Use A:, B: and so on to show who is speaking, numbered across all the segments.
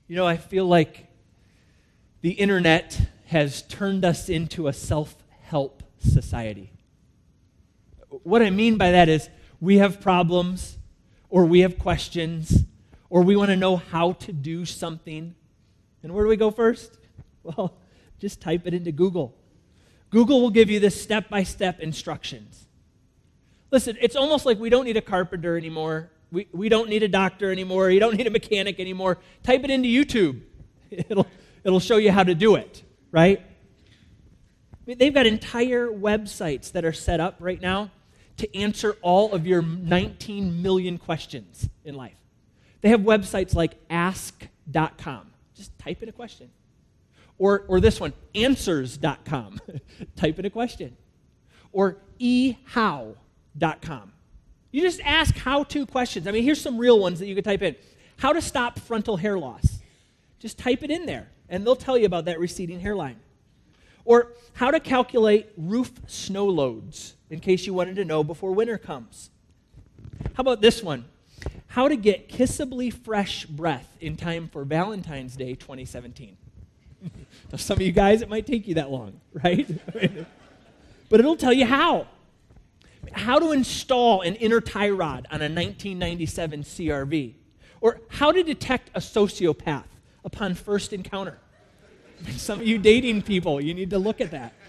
A: I feel like the internet has turned us into a self-help society. What I mean by that is we have problems, or we have questions, or we want to know how to do something. And where do we go first? Well, just type it into Google. Google will give you the step-by-step instructions. Listen, it's almost like we don't need a carpenter anymore. We don't need a doctor anymore. You don't need a mechanic anymore. Type it into YouTube. It'll show you how to do it, right? They've got entire websites that are set up right now to answer all of your 19 million questions in life. They have websites like ask.com. Just type in a question. Or this one, answers.com. Type in a question. Or ehow.com. You just ask how-to questions. I mean, here's some real ones that you could type in. How to stop frontal hair loss. Just type it in there, and they'll tell you about that receding hairline. Or how to calculate roof snow loads, in case you wanted to know before winter comes. How about this one? How to get kissably fresh breath in time for Valentine's Day 2017. Now, some of you guys, it might take you that long, right? But it'll tell you how. How to install an inner tie rod on a 1997 CRV. Or how to detect a sociopath upon first encounter. Some of you dating people, you need to look at that.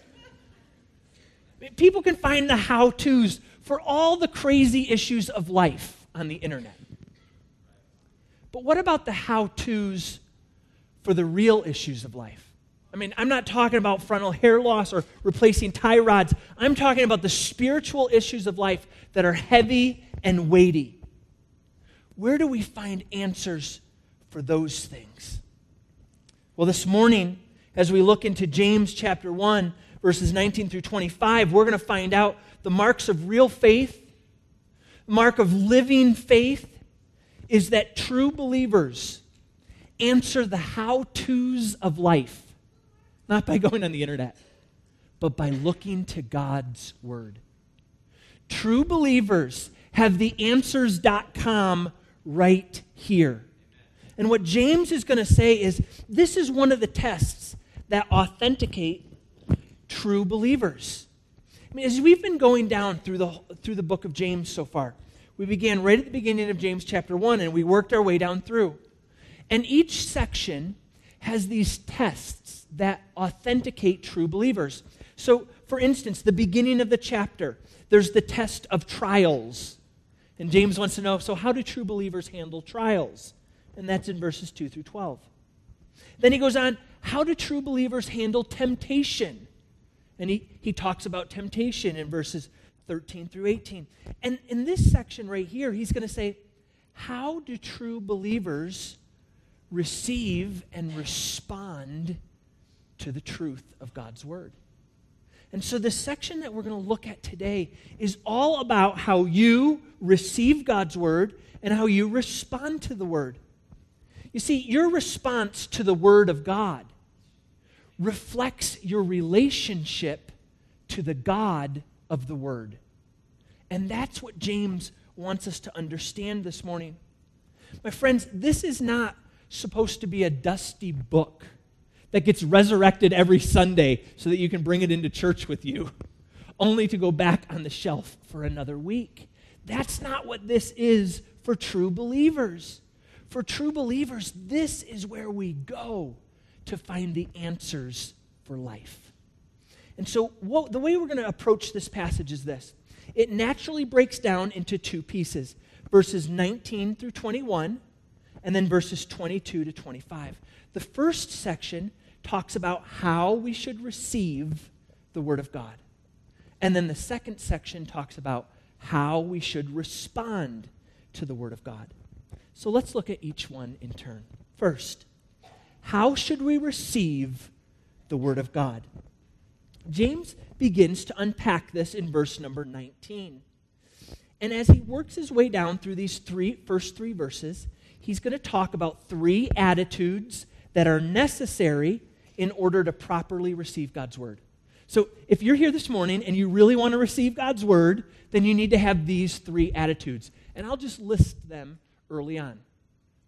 A: People can find the how-tos for all the crazy issues of life on the internet. But what about the how-tos for the real issues of life? I mean, I'm not talking about frontal hair loss or replacing tie rods. I'm talking about the spiritual issues of life that are heavy and weighty. Where do we find answers for those things? Well, this morning, as we look into James chapter 1, verses 19 through 25, we're going to find out the marks of real faith. The mark of living faith is that true believers answer the how-tos of life. Not by going on the internet, but by looking to God's Word. True believers have the answers.com right here. And what James is going to say is this is one of the tests that authenticate true believers. I mean, as we've been going down through the book of James so far, we began right at the beginning of James chapter 1, and we worked our way down through. And each section has these tests that authenticate true believers. So, for instance, the beginning of the chapter, there's the test of trials. And James wants to know, so how do true believers handle trials? And that's in verses 2 through 12. Then he goes on, how do true believers handle temptation? And he talks about temptation in verses 13 through 18. And in this section right here, he's going to say, how do true believers receive and respond to the truth of God's Word? And so the section that we're going to look at today is all about how you receive God's Word and how you respond to the Word. You see, your response to the Word of God reflects your relationship to the God of the Word. And that's what James wants us to understand this morning. My friends, this is not supposed to be a dusty book that gets resurrected every Sunday so that you can bring it into church with you, only to go back on the shelf for another week. That's not what this is for true believers. For true believers, this is where we go to find the answers for life. And so the way we're going to approach this passage is this. It naturally breaks down into two pieces, verses 19 through 21, and then verses 22 to 25. The first section talks about how we should receive the Word of God. And then the second section talks about how we should respond to the Word of God. So let's look at each one in turn. First, how should we receive the Word of God? James begins to unpack this in verse number 19. And as he works his way down through these first three verses, he's going to talk about three attitudes that are necessary in order to properly receive God's Word. So if you're here this morning and you really want to receive God's Word, then you need to have these three attitudes. And I'll just list them early on.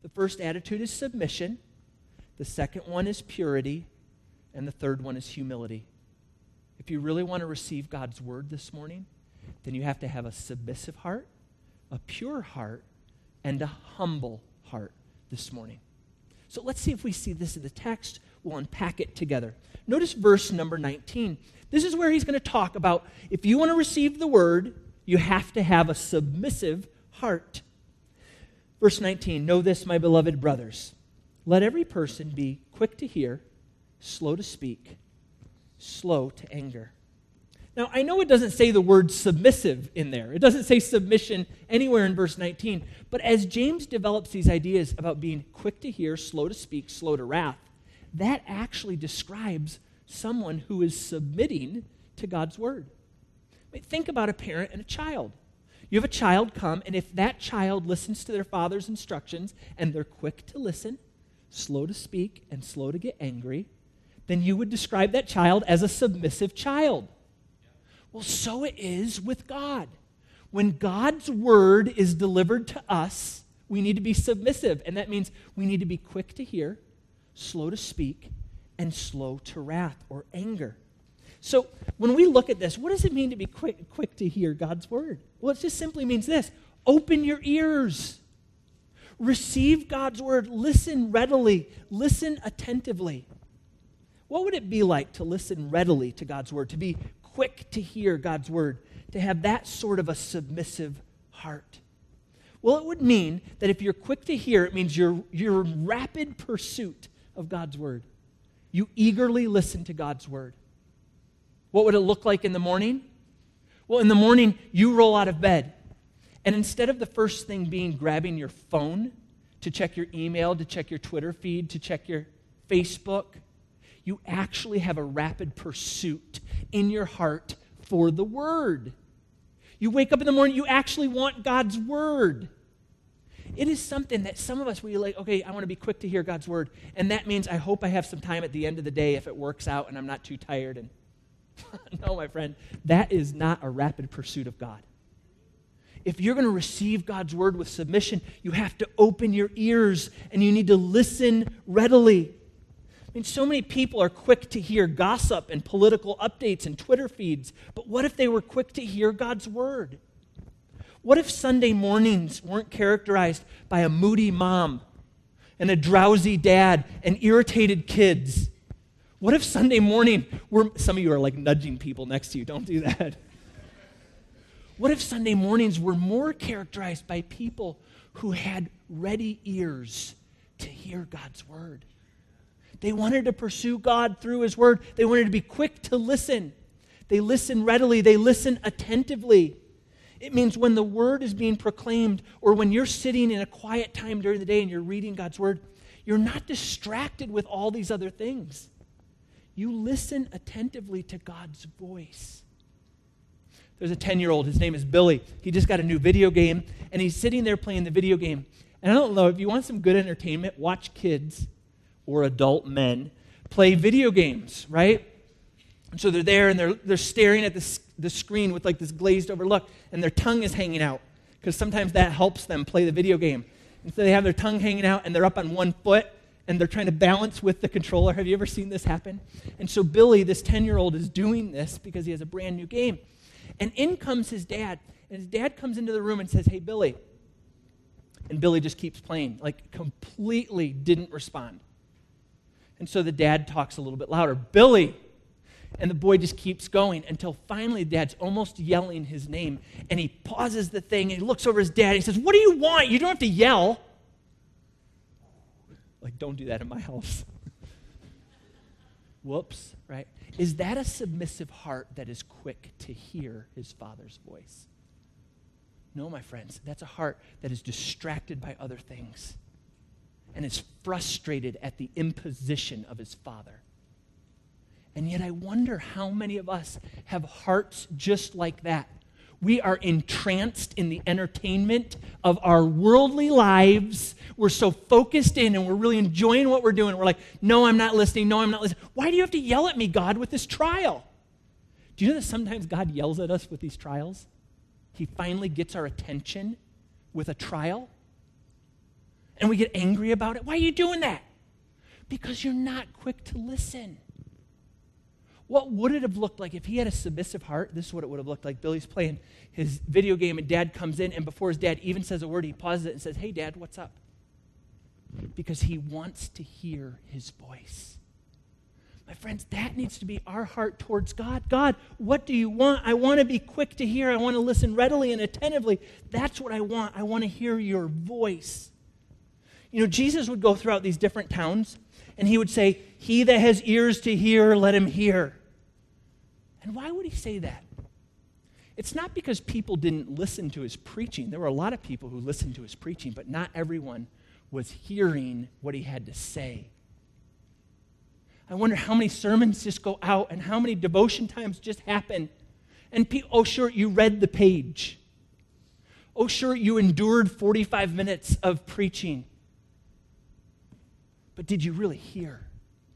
A: The first attitude is submission. The second one is purity. And the third one is humility. If you really want to receive God's word this morning, then you have to have a submissive heart, a pure heart, and a humble heart this morning. So let's see if we see this in the text. We'll unpack it together. Notice verse number 19. This is where he's going to talk about if you want to receive the word, you have to have a submissive heart. Verse 19, know this, my beloved brothers. Let every person be quick to hear, slow to speak, slow to anger. Now, I know it doesn't say the word submissive in there. It doesn't say submission anywhere in verse 19. But as James develops these ideas about being quick to hear, slow to speak, slow to wrath, that actually describes someone who is submitting to God's word. I mean, think about a parent and a child. You have a child come, and if that child listens to their father's instructions, and they're quick to listen, slow to speak, and slow to get angry, then you would describe that child as a submissive child. Well, so it is with God. When God's word is delivered to us, we need to be submissive, and that means we need to be quick to hear, slow to speak, and slow to wrath or anger. So when we look at this, what does it mean to be quick to hear God's word? Well, it just simply means this. Open your ears. Receive God's word. Listen readily. Listen attentively. What would it be like to listen readily to God's word, to be quick to hear God's word, to have that sort of a submissive heart? Well, it would mean that if you're quick to hear, it means you're in rapid pursuit of God's word. You eagerly listen to God's word. What would it look like in the morning? Well, in the morning, you roll out of bed, and instead of the first thing being grabbing your phone to check your email, to check your Twitter feed, to check your Facebook, you actually have a rapid pursuit in your heart for the word. You wake up in the morning, you actually want God's word. It is something that some of us, we like, okay, I want to be quick to hear God's word. And that means I hope I have some time at the end of the day if it works out and I'm not too tired. And no, my friend, that is not a rapid pursuit of God. If you're going to receive God's word with submission, you have to open your ears and you need to listen readily. I mean, so many people are quick to hear gossip and political updates and Twitter feeds, but what if they were quick to hear God's word? What if Sunday mornings weren't characterized by a moody mom and a drowsy dad and irritated kids? What if Sunday morning some of you are like nudging people next to you, don't do that. What if Sunday mornings were more characterized by people who had ready ears to hear God's word? They wanted to pursue God through his word. They wanted to be quick to listen. They listen readily. They listen attentively. It means when the word is being proclaimed or when you're sitting in a quiet time during the day and you're reading God's word, you're not distracted with all these other things. You listen attentively to God's voice. There's a 10-year-old. His name is Billy. He just got a new video game, and he's sitting there playing the video game. And I don't know, if you want some good entertainment, watch kids or adult men play video games, right? And so they're there, and they're staring at the screen with like this glazed over look, and their tongue is hanging out, because sometimes that helps them play the video game. And so they have their tongue hanging out, and they're up on one foot, and they're trying to balance with the controller. Have you ever seen this happen? And so Billy, this 10-year-old, is doing this because he has a brand new game. And in comes his dad, and his dad comes into the room and says, "Hey, Billy." And Billy just keeps playing, like completely didn't respond. And so the dad talks a little bit louder, "Billy." And the boy just keeps going until finally Dad's almost yelling his name. And he pauses the thing and he looks over his dad and he says, "What do you want? You don't have to yell." Like, don't do that in my house. Whoops, right? Is that a submissive heart that is quick to hear his father's voice? No, my friends, that's a heart that is distracted by other things and is frustrated at the imposition of his father. And yet I wonder how many of us have hearts just like that. We are entranced in the entertainment of our worldly lives. We're so focused in and we're really enjoying what we're doing. We're like, "No, I'm not listening. No, I'm not listening." Why do you have to yell at me, God, with this trial? Do you know that sometimes God yells at us with these trials? He finally gets our attention with a trial. And we get angry about it. Why are you doing that? Because you're not quick to listen. What would it have looked like if he had a submissive heart? This is what it would have looked like. Billy's playing his video game, and Dad comes in, and before his dad even says a word, he pauses it and says, "Hey, Dad, what's up?" Because he wants to hear his voice. My friends, that needs to be our heart towards God. God, what do you want? I want to be quick to hear. I want to listen readily and attentively. That's what I want. I want to hear your voice. You know, Jesus would go throughout these different towns, and he would say, "He that has ears to hear, let him hear." And why would he say that? It's not because people didn't listen to his preaching. There were a lot of people who listened to his preaching, but not everyone was hearing what he had to say. I wonder how many sermons just go out and how many devotion times just happen. And oh, sure, you read the page. Oh, sure, you endured 45 minutes of preaching. But did you really hear?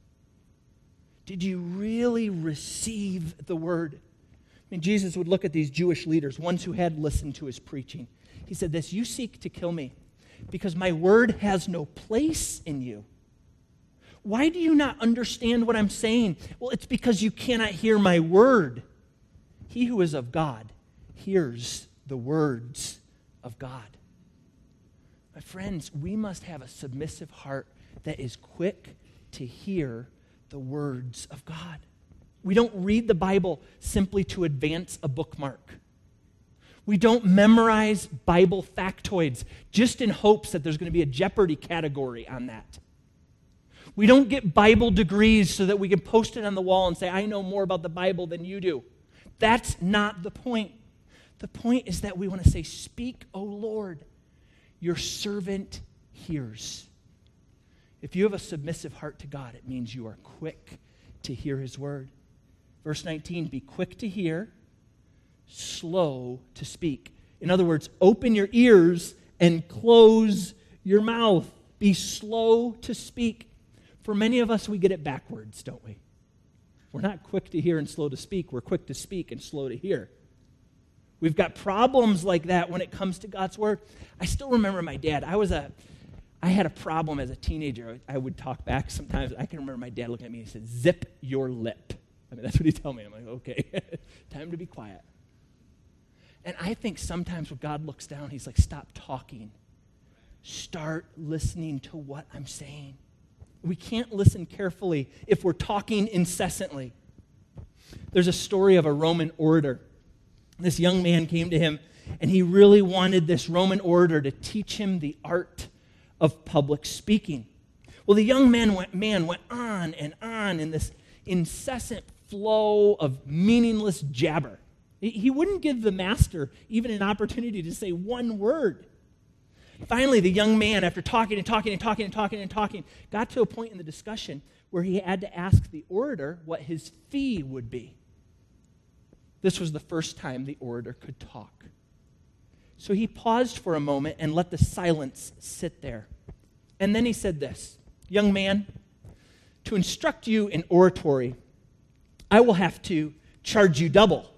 A: Did you really receive the word? I mean, Jesus would look at these Jewish leaders, ones who had listened to his preaching. He said this, "You seek to kill me because my word has no place in you. Why do you not understand what I'm saying?" Well, it's because you cannot hear my word. He who is of God hears the words of God. My friends, we must have a submissive heart that is quick to hear the words of God. We don't read the Bible simply to advance a bookmark. We don't memorize Bible factoids just in hopes that there's going to be a Jeopardy category on that. We don't get Bible degrees so that we can post it on the wall and say, "I know more about the Bible than you do." That's not the point. The point is that we want to say, "Speak, O Lord, your servant hears." If you have a submissive heart to God, it means you are quick to hear his word. Verse 19, be quick to hear, slow to speak. In other words, open your ears and close your mouth. Be slow to speak. For many of us, we get it backwards, don't we? We're not quick to hear and slow to speak. We're quick to speak and slow to hear. We've got problems like that when it comes to God's word. I still remember my dad. I had a problem as a teenager. I would talk back sometimes. I can remember my dad looking at me and he said, "Zip your lip." I mean, that's what he'd tell me. I'm like, okay, time to be quiet. And I think sometimes when God looks down, he's like, "Stop talking. Start listening to what I'm saying." We can't listen carefully if we're talking incessantly. There's a story of a Roman orator. This young man came to him, and he really wanted this Roman orator to teach him the art of public speaking. Well, the young man went on and on in this incessant flow of meaningless jabber. He wouldn't give the master even an opportunity to say one word. Finally, the young man, after talking, got to a point in the discussion where he had to ask the orator what his fee would be. This was the first time the orator could talk. So he paused for a moment and let the silence sit there. And then he said this, "Young man, to instruct you in oratory, I will have to charge you double."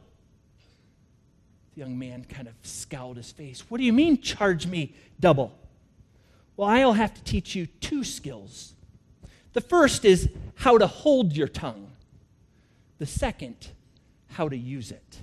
A: The young man kind of scowled his face. "What do you mean, charge me double?" "Well, I'll have to teach you 2 skills. The first is how to hold your tongue. The second, how to use it."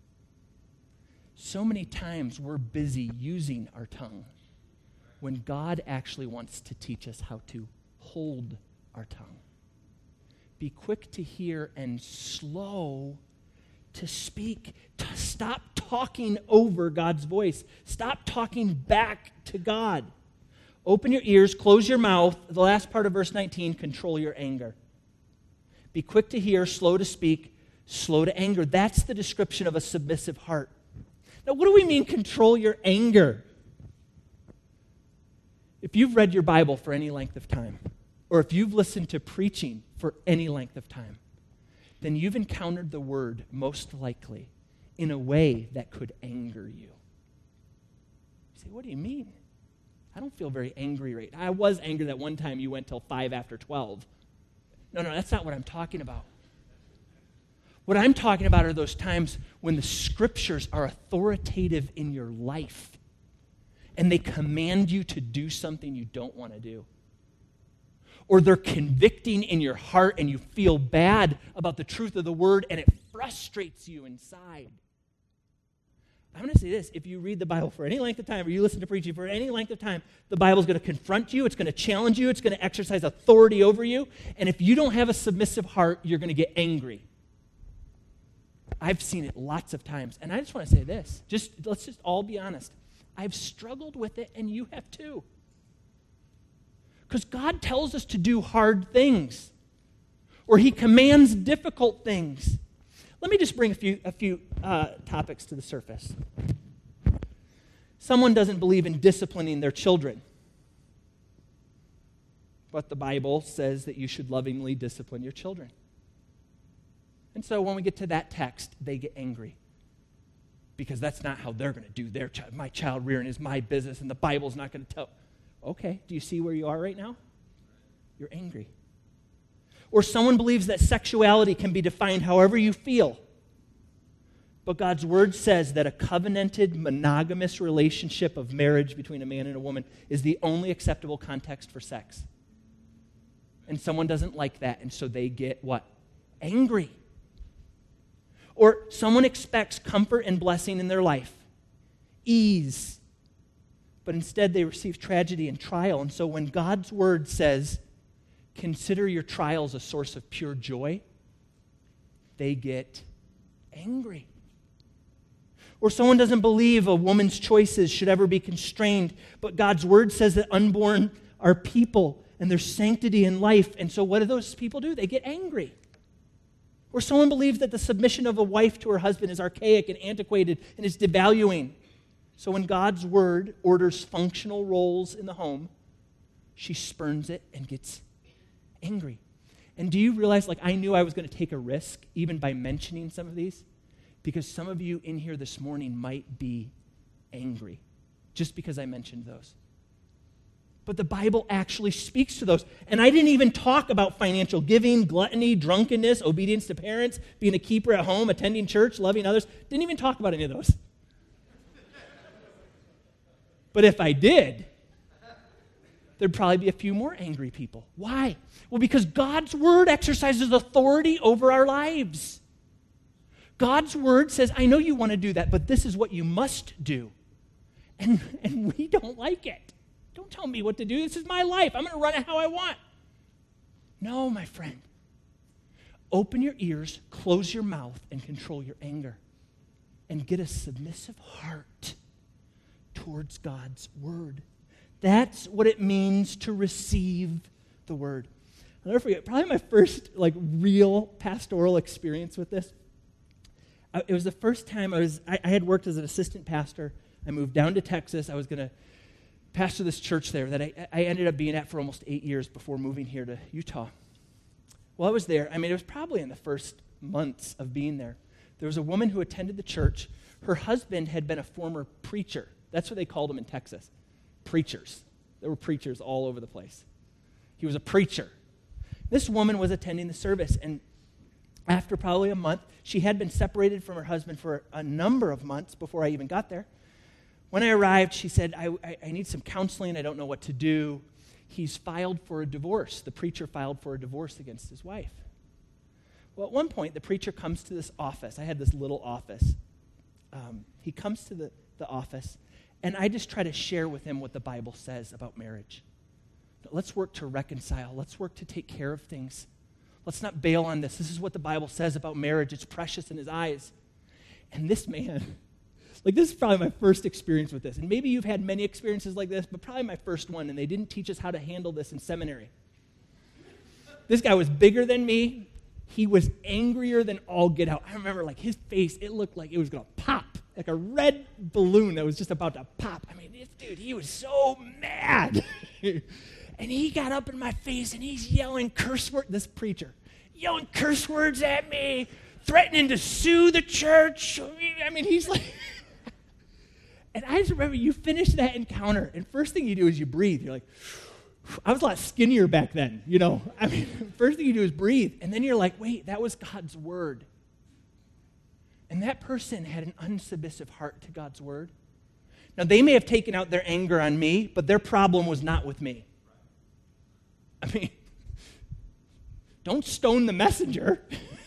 A: So many times we're busy using our tongue when God actually wants to teach us how to hold our tongue. Be quick to hear and slow to speak. Stop talking over God's voice. Stop talking back to God. Open your ears, close your mouth. The last part of verse 19, control your anger. Be quick to hear, slow to speak, slow to anger. That's the description of a submissive heart. Now, what do we mean, control your anger? If you've read your Bible for any length of time, or if you've listened to preaching for any length of time, then you've encountered the word most likely in a way that could anger you. You say, "What do you mean? I don't feel very angry right now. I was angry that one time you went till 5 after 12. No, that's not what I'm talking about. What I'm talking about are those times when the scriptures are authoritative in your life. and they command you to do something you don't want to do. Or they're convicting in your heart and you feel bad about the truth of the word and it frustrates you inside. I'm going to say this. If you read the Bible for any length of time or you listen to preaching for any length of time, the Bible is going to confront you. It's going to challenge you. It's going to exercise authority over you. And if you don't have a submissive heart, you're going to get angry. I've seen it lots of times. And I just want to say this. Let's just all be honest. I've struggled with it, and you have too. Because God tells us to do hard things, or he commands difficult things. Let me just bring a few topics to the surface. Someone doesn't believe in disciplining their children, but the Bible says that you should lovingly discipline your children. And so when we get to that text, they get angry because that's not how they're going to do their child. My child rearing is my business, and the Bible's not going to tell. Okay, do you see where you are right now? You're angry. Or someone believes that sexuality can be defined however you feel. But God's word says that a covenanted, monogamous relationship of marriage between a man and a woman is the only acceptable context for sex. And someone doesn't like that, and so they get what? Angry. Or someone expects comfort and blessing in their life, ease, but instead they receive tragedy and trial. And so when God's word says, consider your trials a source of pure joy, they get angry. Or someone doesn't believe a woman's choices should ever be constrained, but God's word says that unborn are people and there's sanctity in life. And so what do those people do? They get angry. Or someone believes that the submission of a wife to her husband is archaic and antiquated and is devaluing. So when God's word orders functional roles in the home, she spurns it and gets angry. And do you realize, I knew I was going to take a risk even by mentioning some of these? Because some of you in here this morning might be angry just because I mentioned those. But the Bible actually speaks to those. And I didn't even talk about financial giving, gluttony, drunkenness, obedience to parents, being a keeper at home, attending church, loving others. Didn't even talk about any of those. But if I did, there'd probably be a few more angry people. Why? Well, because God's word exercises authority over our lives. God's word says, I know you want to do that, but this is what you must do. And we don't like it. Don't tell me what to do. This is my life. I'm going to run it how I want. No, my friend. Open your ears, close your mouth, and control your anger. And get a submissive heart towards God's word. That's what it means to receive the word. I'll never forget, probably my first real pastoral experience with this. It was the first time I had worked as an assistant pastor. I moved down to Texas. I was going to pastor this church there that I ended up being at for almost 8 years before moving here to Utah. While I was there, it was probably in the first months of being there. There was a woman who attended the church. Her husband had been a former preacher. That's what they called them in Texas. Preachers. There were preachers all over the place. He was a preacher. This woman was attending the service, and after probably a month, she had been separated from her husband for a number of months before I even got there. When I arrived, she said, I need some counseling. I don't know what to do. He's filed for a divorce. The preacher filed for a divorce against his wife. Well, at one point, the preacher comes to this office. I had this little office. He comes to the office, and I just try to share with him what the Bible says about marriage. Let's work to reconcile. Let's work to take care of things. Let's not bail on this. This is what the Bible says about marriage. It's precious in his eyes. And this man, this is probably my first experience with this. And maybe you've had many experiences like this, but probably my first one, and they didn't teach us how to handle this in seminary. This guy was bigger than me. He was angrier than all get out. I remember, his face, it looked like it was going to pop, like a red balloon that was just about to pop. This dude, he was so mad. And he got up in my face, and he's yelling curse words, this preacher, yelling curse words at me, threatening to sue the church. He's like... And I just remember you finish that encounter, and first thing you do is you breathe. You're like, I was a lot skinnier back then, First thing you do is breathe, and then you're like, wait, that was God's word. And that person had an unsubmissive heart to God's word. Now, they may have taken out their anger on me, but their problem was not with me. I mean, don't stone the messenger.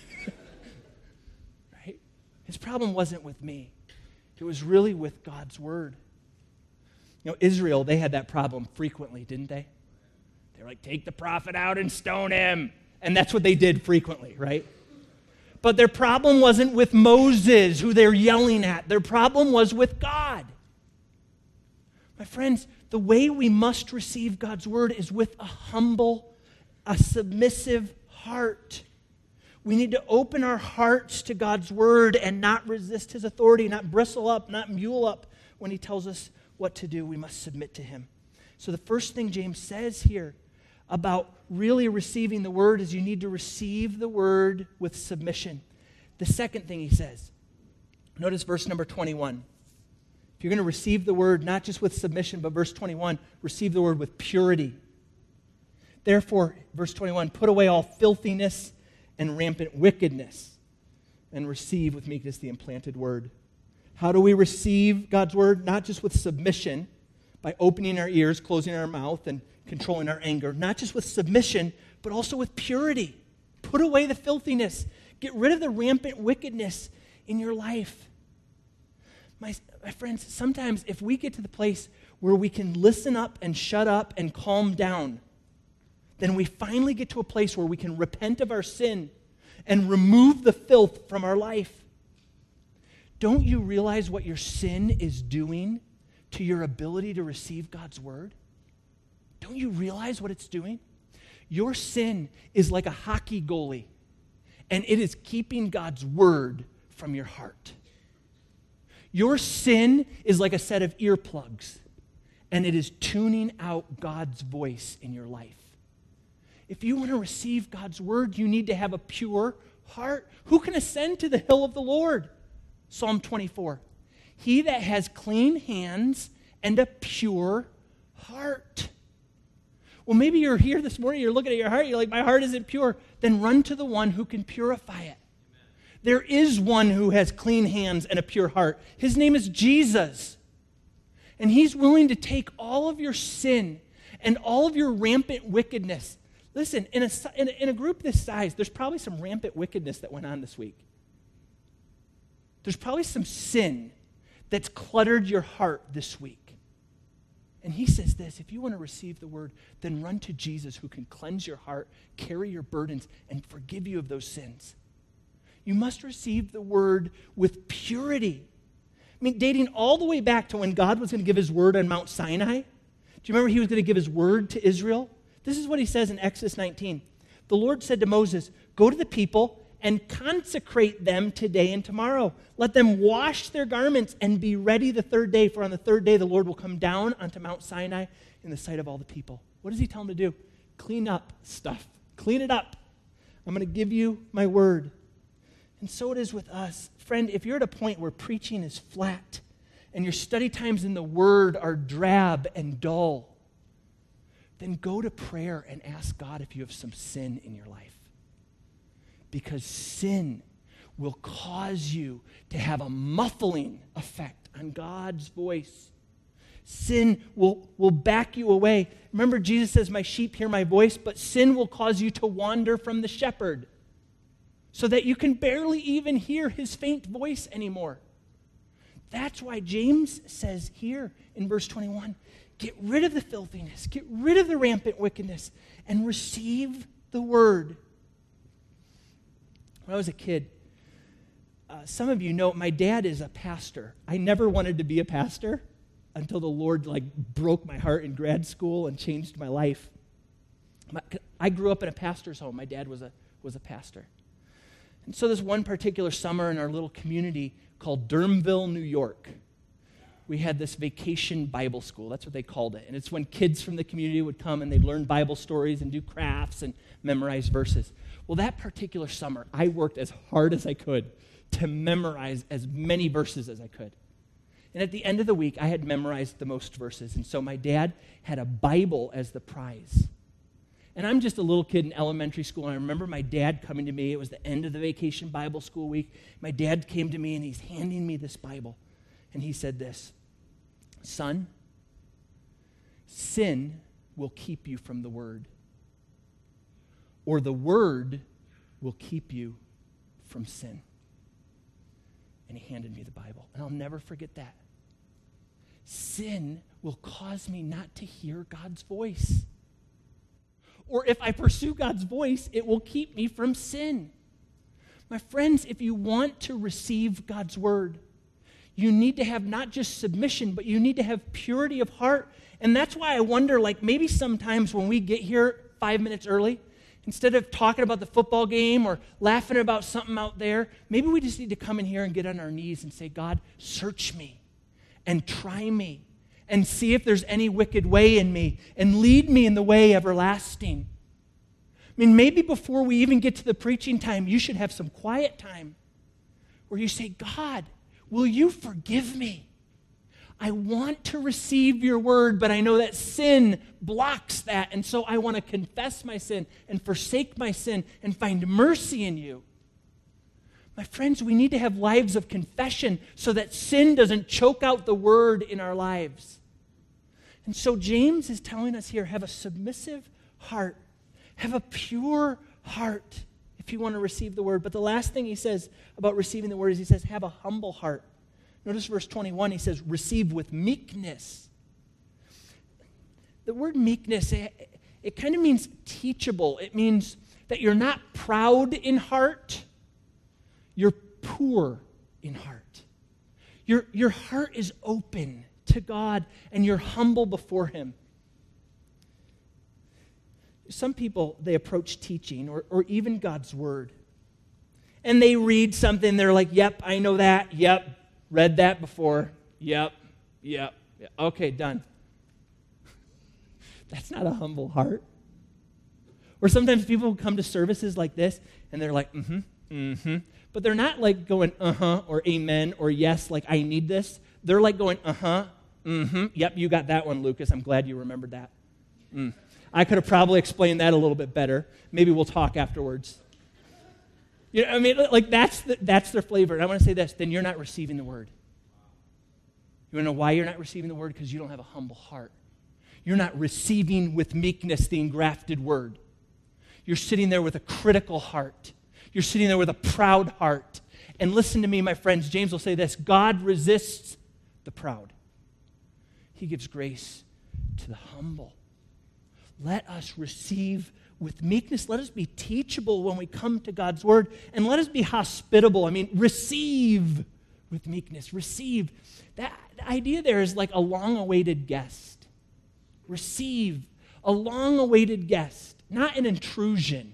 A: Right? His problem wasn't with me. It was really with God's word. You know, Israel, they had that problem frequently, didn't they? They were like, take the prophet out and stone him. And that's what they did frequently, right? But their problem wasn't with Moses, who they're yelling at. Their problem was with God. My friends, the way we must receive God's word is with a humble, a submissive heart. We need to open our hearts to God's word and not resist his authority, not bristle up, not mule up when he tells us what to do. We must submit to him. So the first thing James says here about really receiving the word is you need to receive the word with submission. The second thing he says, notice verse number 21. If you're going to receive the word, not just with submission, but verse 21, receive the word with purity. Therefore, verse 21, put away all filthiness and rampant wickedness and receive with meekness the implanted word. How do we receive God's word? Not just with submission, by opening our ears, closing our mouth, and controlling our anger. Not just with submission, but also with purity. Put away the filthiness. Get rid of the rampant wickedness in your life. My friends, sometimes if we get to the place where we can listen up and shut up and calm down, then we finally get to a place where we can repent of our sin and remove the filth from our life. Don't you realize what your sin is doing to your ability to receive God's word? Don't you realize what it's doing? Your sin is like a hockey goalie, and it is keeping God's word from your heart. Your sin is like a set of earplugs, and it is tuning out God's voice in your life. If you want to receive God's word, you need to have a pure heart. Who can ascend to the hill of the Lord? Psalm 24. He that has clean hands and a pure heart. Well, maybe you're here this morning, you're looking at your heart, you're like, my heart isn't pure. Then run to the one who can purify it. There is one who has clean hands and a pure heart. His name is Jesus. And he's willing to take all of your sin and all of your rampant wickedness. Listen, in a group this size, there's probably some rampant wickedness that went on this week. There's probably some sin that's cluttered your heart this week. And he says this, if you want to receive the word, then run to Jesus who can cleanse your heart, carry your burdens, and forgive you of those sins. You must receive the word with purity. I mean, dating all the way back to when God was going to give his word on Mount Sinai. Do you remember he was going to give his word to Israel? This is what he says in Exodus 19. The Lord said to Moses, go to the people and consecrate them today and tomorrow. Let them wash their garments and be ready the third day, for on the third day the Lord will come down onto Mount Sinai in the sight of all the people. What does he tell them to do? Clean up stuff. Clean it up. I'm going to give you my word. And so it is with us. Friend, if you're at a point where preaching is flat and your study times in the word are drab and dull, then go to prayer and ask God if you have some sin in your life. Because sin will cause you to have a muffling effect on God's voice. Sin will back you away. Remember, Jesus says, my sheep hear my voice, but sin will cause you to wander from the shepherd so that you can barely even hear his faint voice anymore. That's why James says here in verse 21, get rid of the filthiness, get rid of the rampant wickedness, and receive the word. When I was a kid, some of you know my dad is a pastor. I never wanted to be a pastor until the Lord broke my heart in grad school and changed my life. I grew up in a pastor's home. My dad was a pastor. And so this one particular summer in our little community called Durhamville, New York, we had this vacation Bible school. That's what they called it. And it's when kids from the community would come and they'd learn Bible stories and do crafts and memorize verses. Well, that particular summer, I worked as hard as I could to memorize as many verses as I could. And at the end of the week, I had memorized the most verses. And so my dad had a Bible as the prize. And I'm just a little kid in elementary school, and I remember my dad coming to me. It was the end of the vacation Bible school week. My dad came to me, and he's handing me this Bible. And he said this, Son, sin will keep you from the word, or the word will keep you from sin. And he handed me the Bible, and I'll never forget that. Sin will cause me not to hear God's voice. Or if I pursue God's voice, it will keep me from sin. My friends, if you want to receive God's word, you need to have not just submission, but you need to have purity of heart. And that's why I wonder, like, maybe sometimes when we get here 5 minutes early, instead of talking about the football game or laughing about something out there, maybe we just need to come in here and get on our knees and say, God, search me and try me and see if there's any wicked way in me and lead me in the way everlasting. I mean, maybe before we even get to the preaching time, you should have some quiet time where you say, God, will you forgive me? I want to receive your word, but I know that sin blocks that, and so I want to confess my sin and forsake my sin and find mercy in you. My friends, we need to have lives of confession so that sin doesn't choke out the word in our lives. And so James is telling us here, have a submissive heart. Have a pure heart if you want to receive the word. But the last thing he says about receiving the word is he says, have a humble heart. Notice verse 21, he says, receive with meekness. The word meekness, it kind of means teachable. It means that you're not proud in heart, you're poor in heart. Your heart is open to God, and you're humble before him. Some people, they approach teaching or even God's word, and they read something, they're like, yep, I know that, yep, read that before, yep, okay, done. That's not a humble heart. Or sometimes people come to services like this, and they're like, but they're not like going, or amen, or yes, like I need this. They're like going, yep, you got that one, Lucas. I'm glad you remembered that. I could have probably explained that a little bit better. Maybe we'll talk afterwards. You know, I mean, like that's their flavor. And I want to say this, then you're not receiving the word. You want to know why you're not receiving the word? Because you don't have a humble heart. You're not receiving with meekness the engrafted word. You're sitting there with a critical heart. You're sitting there with a proud heart. And listen to me, my friends. James will say this, God resists the proud. He gives grace to the humble. Let us receive with meekness. Let us be teachable when we come to God's word. And let us be hospitable. I mean, receive with meekness. Receive. That idea there is like a long-awaited guest. Receive. A long-awaited guest. Not an intrusion.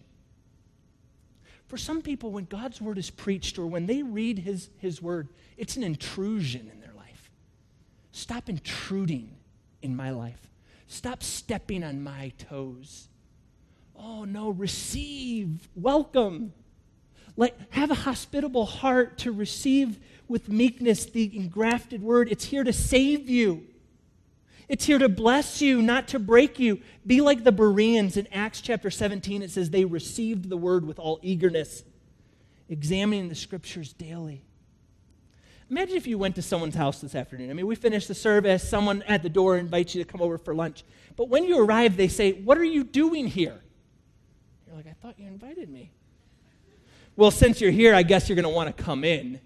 A: For some people, when God's word is preached or when they read his word, it's an intrusion in their life. Stop intruding in my life. Stop stepping on my toes. Oh, no, receive, welcome. Have a hospitable heart to receive with meekness the engrafted word. It's here to save you. It's here to bless you, not to break you. Be like the Bereans in Acts chapter 17. It says they received the word with all eagerness, examining the scriptures daily. Imagine if you went to someone's house this afternoon. I mean, we finished the service. Someone at the door invites you to come over for lunch. But when you arrive, they say, what are you doing here? You're like, I thought you invited me. Well, since you're here, I guess you're going to want to come in.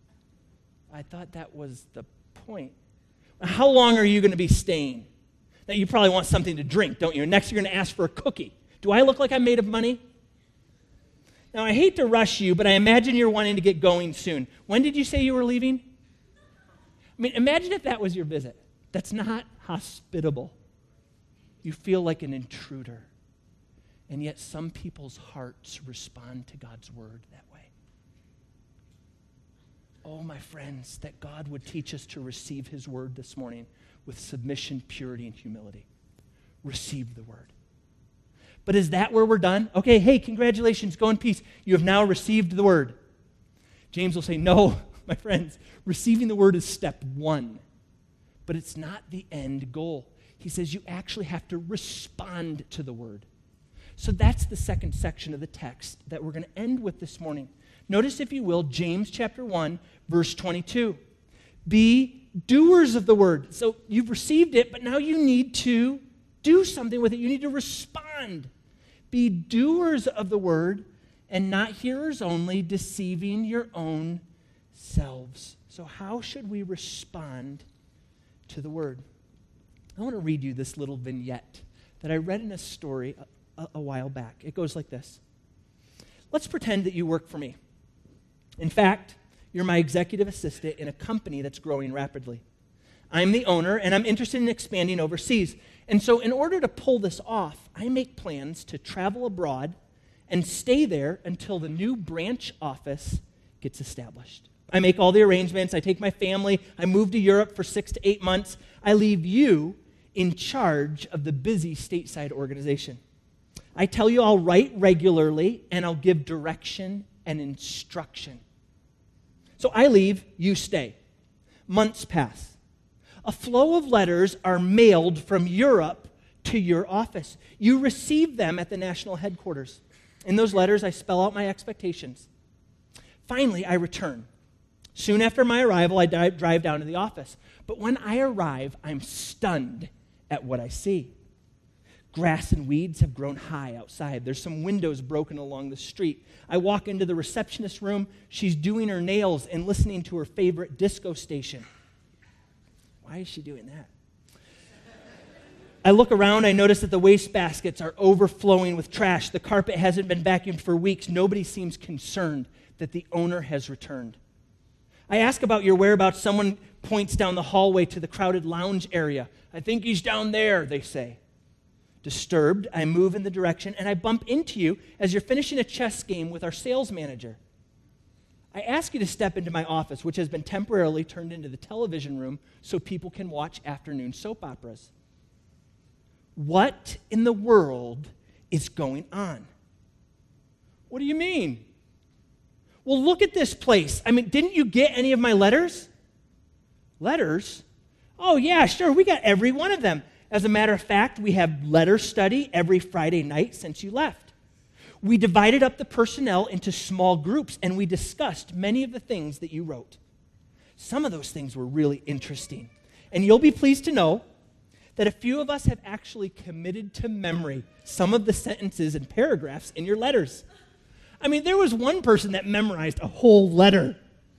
A: I thought that was the point. How long are you going to be staying? Now, you probably want something to drink, don't you? Next, you're going to ask for a cookie. Do I look like I'm made of money? Now, I hate to rush you, but I imagine you're wanting to get going soon. When did you say you were leaving? I mean, imagine if that was your visit. That's not hospitable. You feel like an intruder. And yet some people's hearts respond to God's word that way. Oh, my friends, that God would teach us to receive his word this morning with submission, purity, and humility. Receive the word. But is that where we're done? Okay, hey, congratulations, go in peace. You have now received the word. James will say, no, my friends, receiving the word is step one. But it's not the end goal. He says you actually have to respond to the word. So that's the second section of the text that we're going to end with this morning. Notice, if you will, James chapter 1, verse 22. Be doers of the word. So you've received it, but now you need to do something with it. You need to respond. Be doers of the word and not hearers only, deceiving your own selves. So how should we respond to the word? I want to read you this little vignette that I read in a story a while back. It goes like this. Let's pretend that you work for me. In fact, you're my executive assistant in a company that's growing rapidly. I'm the owner, and I'm interested in expanding overseas. And so in order to pull this off, I make plans to travel abroad and stay there until the new branch office gets established. I make all the arrangements. I take my family. I move to Europe for 6 to 8 months. I leave you in charge of the busy stateside organization. I tell you I'll write regularly, and I'll give direction and instruction. So I leave, you stay. Months pass. A flow of letters are mailed from Europe to your office. You receive them at the national headquarters. In those letters, I spell out my expectations. Finally, I return. Soon after my arrival, I drive down to the office. But when I arrive, I'm stunned at what I see. Grass and weeds have grown high outside. There's some windows broken along the street. I walk into the receptionist room. She's doing her nails and listening to her favorite disco station. Why is she doing that? I look around. I notice that the wastebaskets are overflowing with trash. The carpet hasn't been vacuumed for weeks. Nobody seems concerned that the owner has returned. I ask about your whereabouts. Someone points down the hallway to the crowded lounge area. I think he's down there, they say. Disturbed, I move in the direction, and I bump into you as you're finishing a chess game with our sales manager. I ask you to step into my office, which has been temporarily turned into the television room so people can watch afternoon soap operas. What in the world is going on? What do you mean? Well, look at this place. I mean, didn't you get any of my letters? Letters? Oh, yeah, sure, we got every one of them. As a matter of fact, we have letter study every Friday night since you left. We divided up the personnel into small groups, and we discussed many of the things that you wrote. Some of those things were really interesting. And you'll be pleased to know that a few of us have actually committed to memory some of the sentences and paragraphs in your letters. I mean, there was one person that memorized a whole letter.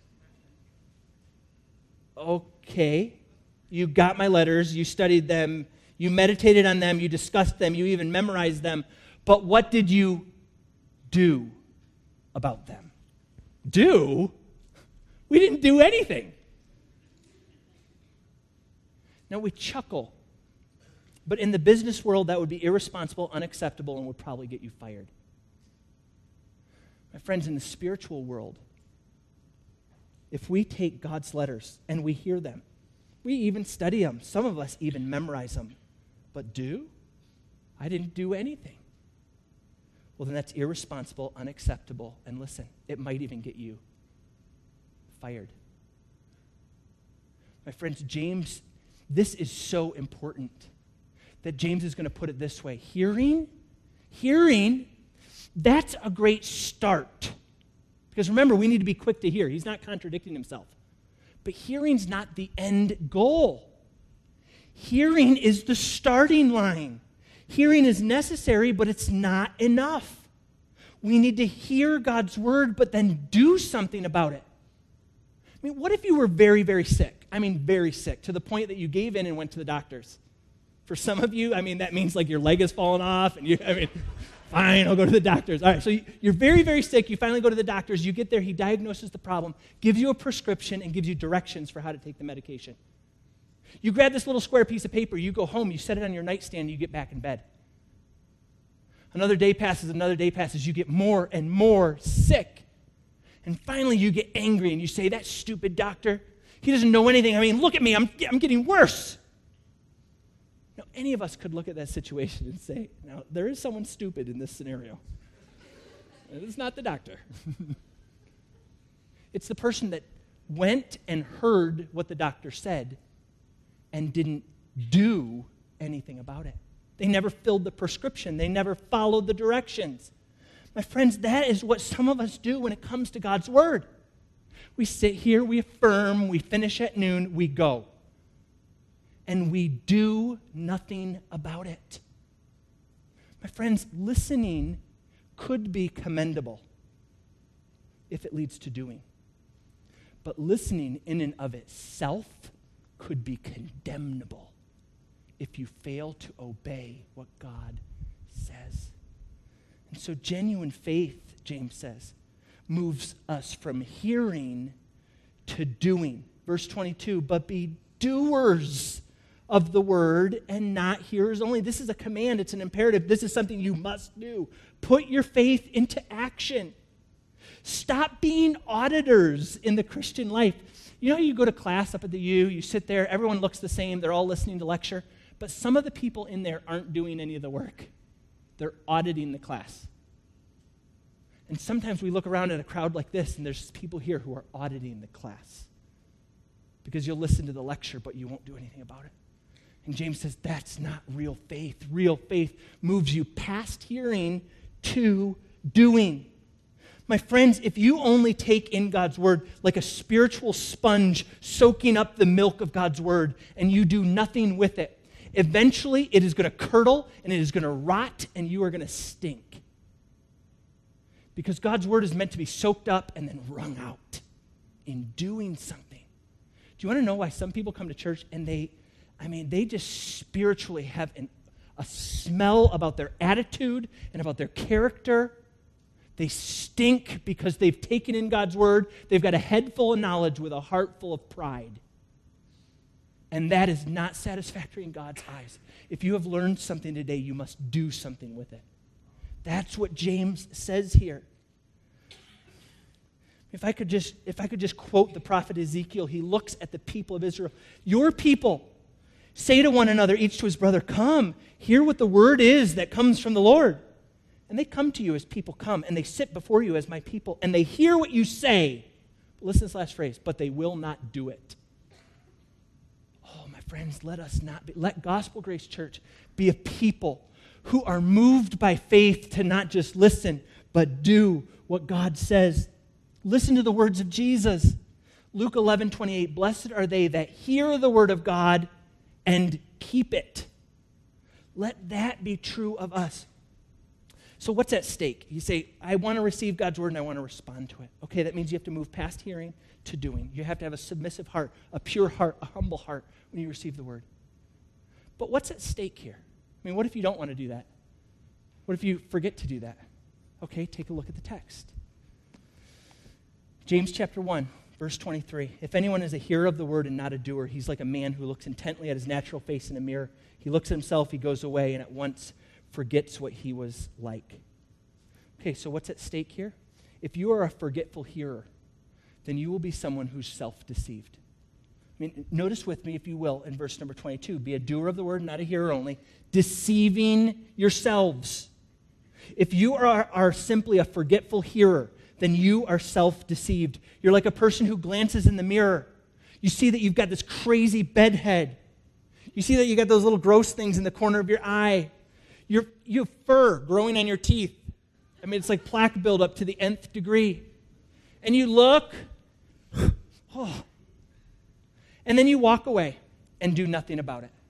A: Okay, you got my letters, you studied them, you meditated on them, you discussed them, you even memorized them, but what did you do about them? Do? We didn't do anything. Now we chuckle, but in the business world that would be irresponsible, unacceptable, and would probably get you fired. My friends, in the spiritual world, if we take God's letters and we hear them, we even study them, some of us even memorize them, but do? I didn't do anything. Well, then that's irresponsible, unacceptable, and listen, it might even get you fired. My friends, James, this is so important that James is going to put it this way. Hearing, that's a great start. Because remember, we need to be quick to hear. He's not contradicting himself. But hearing's not the end goal. Hearing is the starting line. Hearing is necessary, but it's not enough. We need to hear God's word, but then do something about it. I mean, what if you were very, very sick? I mean, very sick, to the point that you gave in and went to the doctors. For some of you, I mean, that means like your leg has fallen off, and fine, I'll go to the doctors. All right, so you're very, very sick. You finally go to the doctors. You get there. He diagnoses the problem, gives you a prescription, and gives you directions for how to take the medication. You grab this little square piece of paper. You go home. You set it on your nightstand. And you get back in bed. Another day passes. You get more and more sick. And finally, you get angry, and you say, that stupid doctor, he doesn't know anything. I mean, look at me. I'm getting worse. Now, any of us could look at that situation and say, now, there is someone stupid in this scenario. It's not the doctor. It's the person that went and heard what the doctor said and didn't do anything about it. They never filled the prescription. They never followed the directions. My friends, that is what some of us do when it comes to God's word. We sit here, we affirm, we finish at noon, we go. And we do nothing about it. My friends, listening could be commendable if it leads to doing. But listening in and of itself could be condemnable if you fail to obey what God says. And so genuine faith, James says, moves us from hearing to doing. Verse 22, but be doers of the word and not hearers only. This is a command. It's an imperative. This is something you must do. Put your faith into action. Stop being auditors in the Christian life. You know, you go to class up at the U, you sit there, everyone looks the same, they're all listening to lecture, but some of the people in there aren't doing any of the work. They're auditing the class. And sometimes we look around at a crowd like this, and there's people here who are auditing the class. Because you'll listen to the lecture, but you won't do anything about it. And James says that's not real faith. Real faith moves you past hearing to doing. My friends, if you only take in God's word like a spiritual sponge soaking up the milk of God's word and you do nothing with it, eventually it is going to curdle and it is going to rot and you are going to stink. Because God's word is meant to be soaked up and then wrung out in doing something. Do you want to know why some people come to church and they just spiritually have a smell about their attitude and about their character? They stink because they've taken in God's word. They've got a head full of knowledge with a heart full of pride. And that is not satisfactory in God's eyes. If you have learned something today, you must do something with it. That's what James says here. If I could just quote the prophet Ezekiel, he looks at the people of Israel. Your people say to one another, each to his brother, come, hear what the word is that comes from the Lord. And they come to you as people come, and they sit before you as my people, and they hear what you say. But listen to this last phrase, but they will not do it. Oh, my friends, let Gospel Grace Church be a people who are moved by faith to not just listen, but do what God says. Listen to the words of Jesus. Luke 11:28, blessed are they that hear the word of God and keep it. Let that be true of us. So what's at stake? You say, I want to receive God's word and I want to respond to it. Okay, that means you have to move past hearing to doing. You have to have a submissive heart, a pure heart, a humble heart when you receive the word. But what's at stake here? I mean, what if you don't want to do that? What if you forget to do that? Okay, take a look at the text. James chapter 1, verse 23. If anyone is a hearer of the word and not a doer, he's like a man who looks intently at his natural face in a mirror. He looks at himself, he goes away, and at once forgets what he was like. Okay, so what's at stake here? If you are a forgetful hearer, then you will be someone who's self-deceived. I mean, notice with me, if you will, in verse number 22, be a doer of the word, not a hearer only, deceiving yourselves. If you are simply a forgetful hearer, then you are self-deceived. You're like a person who glances in the mirror. You see that you've got this crazy bedhead. You see that you got those little gross things in the corner of your eye. You have fur growing on your teeth. I mean, it's like plaque buildup to the nth degree. And you look, oh, and then you walk away and do nothing about it.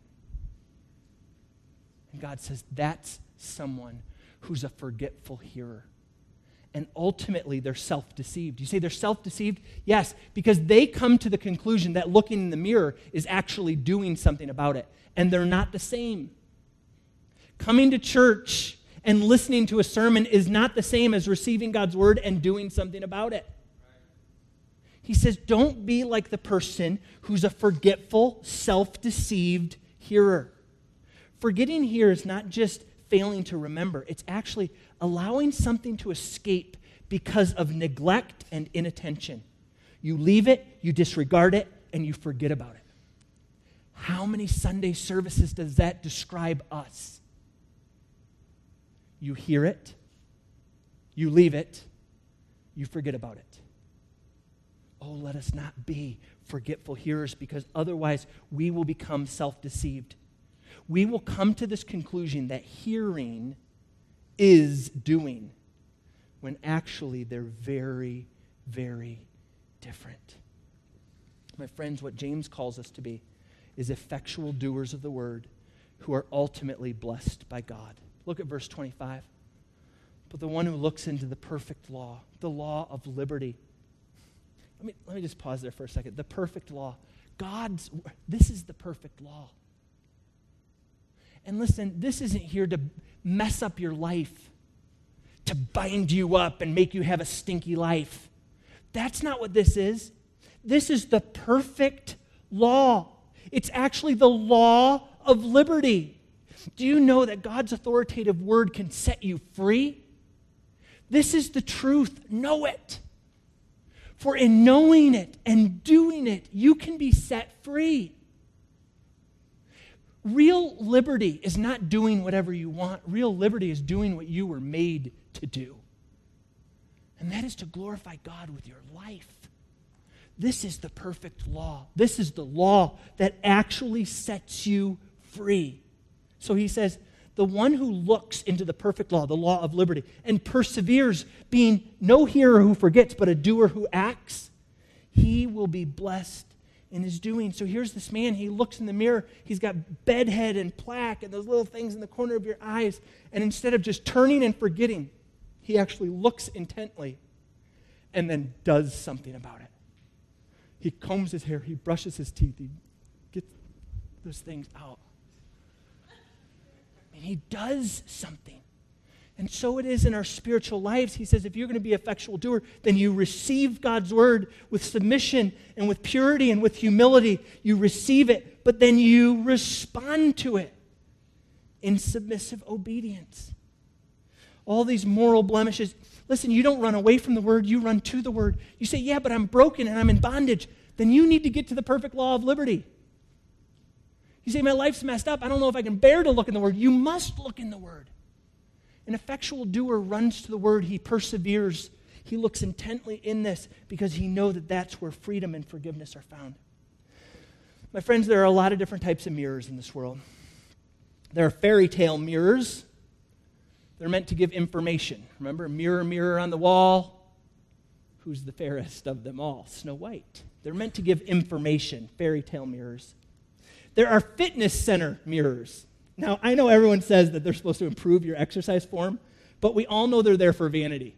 A: And God says, that's someone who's a forgetful hearer. And ultimately, they're self-deceived. You say they're self-deceived? Yes, because they come to the conclusion that looking in the mirror is actually doing something about it. And they're not the same. Coming to church and listening to a sermon is not the same as receiving God's word and doing something about it. He says, don't be like the person who's a forgetful, self-deceived hearer. Forgetting here is not just failing to remember. It's actually allowing something to escape because of neglect and inattention. You leave it, you disregard it, and you forget about it. How many Sunday services does that describe us? You hear it, you leave it, you forget about it. Oh, let us not be forgetful hearers, because otherwise we will become self-deceived. We will come to this conclusion that hearing is doing, when actually they're very, very different. My friends, what James calls us to be is effectual doers of the word who are ultimately blessed by God. Look at verse 25. But the one who looks into the perfect law, the law of liberty. Let me just pause there for a second. The perfect law. This is the perfect law. And listen, this isn't here to mess up your life, to bind you up and make you have a stinky life. That's not what this is. This is the perfect law. It's actually the law of liberty. Do you know that God's authoritative word can set you free? This is the truth. Know it. For in knowing it and doing it, you can be set free. Real liberty is not doing whatever you want. Real liberty is doing what you were made to do. And that is to glorify God with your life. This is the perfect law. This is the law that actually sets you free. So he says, the one who looks into the perfect law, the law of liberty, and perseveres, being no hearer who forgets, but a doer who acts, he will be blessed in his doing. So here's this man, he looks in the mirror, he's got bedhead and plaque and those little things in the corner of your eyes, and instead of just turning and forgetting, he actually looks intently and then does something about it. He combs his hair, he brushes his teeth, he gets those things out. And he does something. And so it is in our spiritual lives. He says if you're going to be an effectual doer, then you receive God's word with submission and with purity and with humility. You receive it, but then you respond to it in submissive obedience. All these moral blemishes. Listen, you don't run away from the word, you run to the word. You say, yeah, but I'm broken and I'm in bondage. Then you need to get to the perfect law of liberty. You say, my life's messed up. I don't know if I can bear to look in the word. You must look in the word. An effectual doer runs to the word. He perseveres. He looks intently in this because he knows that that's where freedom and forgiveness are found. My friends, there are a lot of different types of mirrors in this world. There are fairy tale mirrors. They're meant to give information. Remember, mirror, mirror on the wall. Who's the fairest of them all? Snow White. They're meant to give information, fairy tale mirrors. There are fitness center mirrors. Now, I know everyone says that they're supposed to improve your exercise form, but we all know they're there for vanity.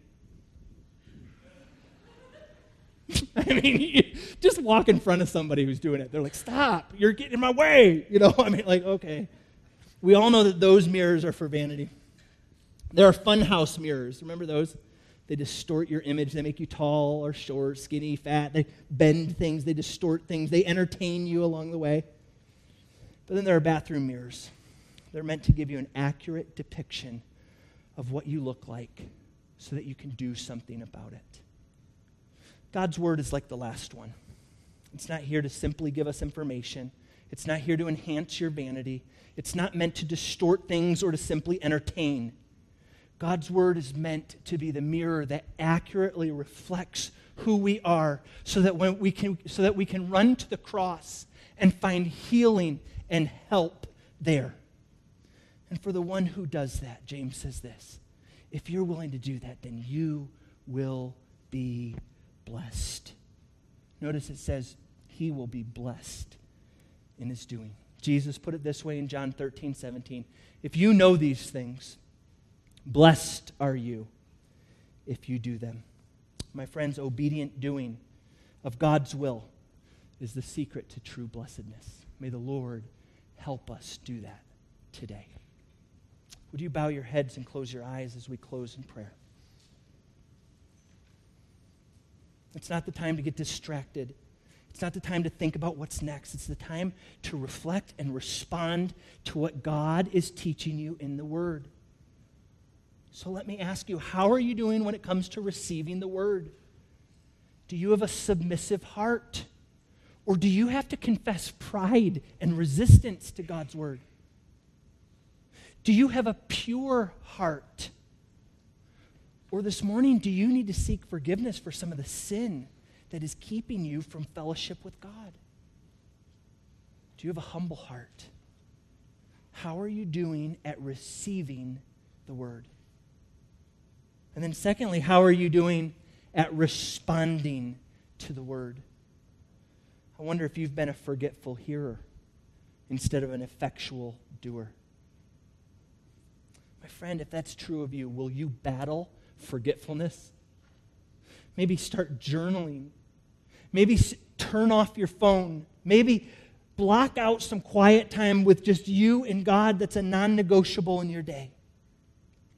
A: I mean, you just walk in front of somebody who's doing it. They're like, stop, you're getting in my way. Okay. We all know that those mirrors are for vanity. There are funhouse mirrors. Remember those? They distort your image. They make you tall or short, skinny, fat. They bend things. They distort things. They entertain you along the way. But then there are bathroom mirrors. They're meant to give you an accurate depiction of what you look like so that you can do something about it. God's word is like the last one. It's not here to simply give us information. It's not here to enhance your vanity. It's not meant to distort things or to simply entertain. God's word is meant to be the mirror that accurately reflects who we are so that we can run to the cross and find healing and help there. And for the one who does that, James says this, if you're willing to do that, then you will be blessed. Notice it says he will be blessed in his doing. Jesus put it this way in John 13:17. If you know these things, blessed are you if you do them. My friends, obedient doing of God's will is the secret to true blessedness. May the Lord help us do that today. Would you bow your heads and close your eyes as we close in prayer? It's not the time to get distracted. It's not the time to think about what's next. It's the time to reflect and respond to what God is teaching you in the Word. So let me ask you, how are you doing when it comes to receiving the Word? Do you have a submissive heart? Or do you have to confess pride and resistance to God's Word? Do you have a pure heart? Or this morning, do you need to seek forgiveness for some of the sin that is keeping you from fellowship with God? Do you have a humble heart? How are you doing at receiving the Word? And then secondly, how are you doing at responding to the Word. I wonder if you've been a forgetful hearer instead of an effectual doer. My friend, if that's true of you, will you battle forgetfulness? Maybe start journaling. Maybe turn off your phone. Maybe block out some quiet time with just you and God that's a non-negotiable in your day.